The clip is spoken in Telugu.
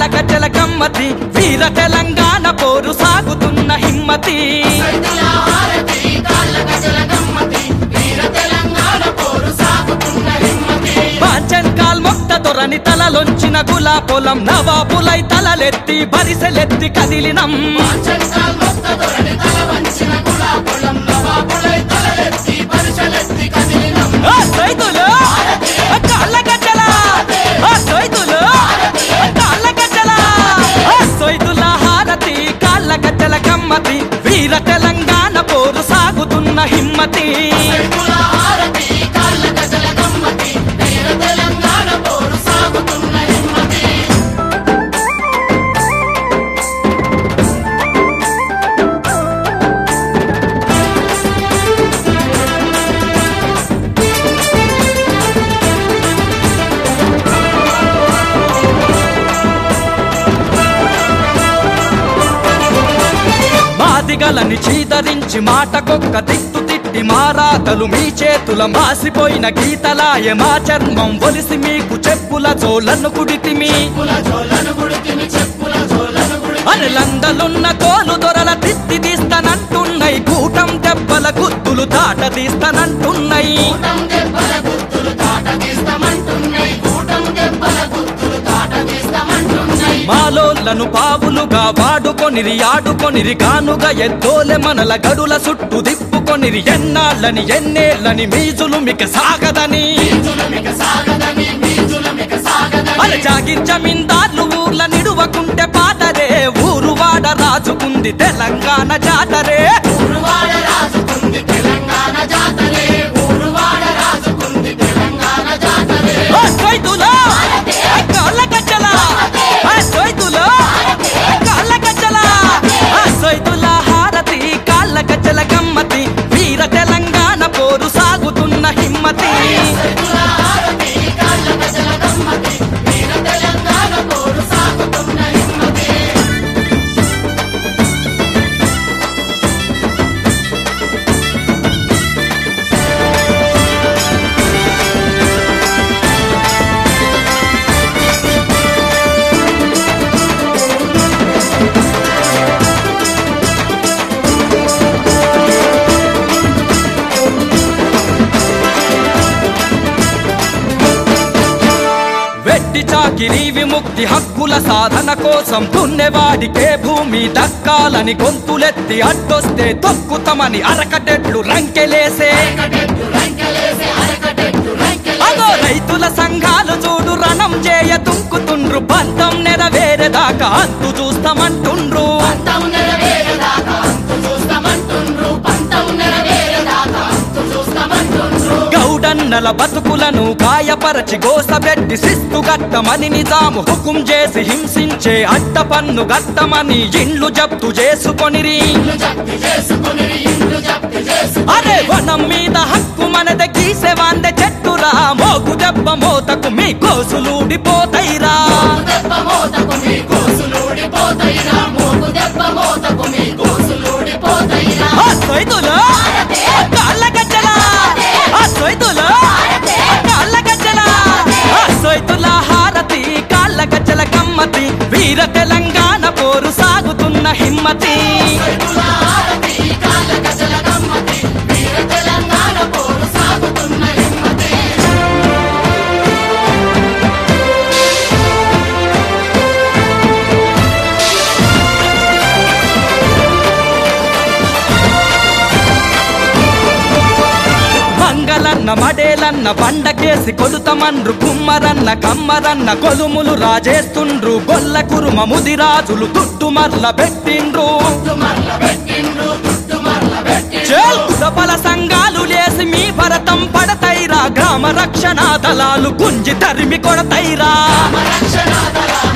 గజల గమ్మతి వీర తెలంగాణ పోరు సాగుతున్న హిమ్మతి బాచన్కాల్ మొక్త దొరని తలలొంచిన గులా పొలం నవాబులై తలలెత్తి బరిసెలెత్తి కదిలినం సైదులు కాళ్ళ గజ్జల సైదులు కాళ్ళ గజ్జల సైదుల హారతి కాళ్ళ గజ్జల గమ్మతి వీర తెలంగాణ పోరు సాగుతున్న హిమ్మతి మాదిగలని చీదరించి మాటకొక్క తిట్టు తిట్టి మారాతలు మీ చేతుల మాసిపోయిన గీతలాయ మా చర్మం ఒలిసి మీకు చెప్పుల జోలను కుడితిమి అరలందలున్న తోలు దొరల తిత్తి తీస్తానంటున్నాయి కూటం దెబ్బల గుత్తులు తాట తీస్తానంటున్నాయి మాలోళ్లను పావులుగా వాడుకొనిరి ఆడుకొనిరి కానుగా ఎద్దోలె మనల గడుల చుట్టూ దిప్పుకొనిరి ఎన్నాళ్ళని ఎన్నేళ్ళని మీజులు మిక సాగదని అల జాగించమిందార్లు ఊర్ల నిడువకుంటే పాటరే ఊరు వాడ రాజుకుంది తెలంగాణ జాతరే వీర తెలంగాణ పోరు సాగుతున్న హిమ్మతి చాకిరీ విముక్తి హక్కుల సాధన కోసం దున్నేవాడికే భూమి దక్కాలని గొంతులెత్తి అడ్డొస్తే తొక్కుతామని అరకటెట్లు రంకెలేసే అదో రైతుల సంఘాలు చూడు రణం చేయ తుంకుతుండ్రు బంధం నెరవేరేదాకా అంతు చూస్తామంటుండ్రు గౌడన్నల బతుకులను గాయపరచి గోసబెట్టి శిస్తు గట్టమని నిజాము హుకుం చేసి హింసించే అడ్డ పన్ను గట్టమని ఇండ్లు జప్తు చేసుకొనిరి అరే వనం మీద హక్కు మనదే గీసెవాందే చెట్టురా మోగు దెబ్బ మోతకు మీ కోసులూడిపోతైరా సైదులు కాళ్ళ గజ్జల సైదులు కాళ్ళ గజ్జల సైదుల హారతి కాళ్ళ గజ్జల గమ్మతి వీర తెలంగాణ పోరు సాగుతున్న హిమ్మతి మడేలన్న బండకేసి కొలుతమన్రు కుమ్మరన్న కమ్మరన్న కొలుములు రాజేస్తుండ్రు గొల్ల కురుమ ముదిరాజులు తుట్టుమర్ల పెట్టిండ్రు కులబల సంఘాలు లేసి మీ భరతం పడతైరా గ్రామ రక్షణ దళాలు గుంజి తరిమి కొడతైరా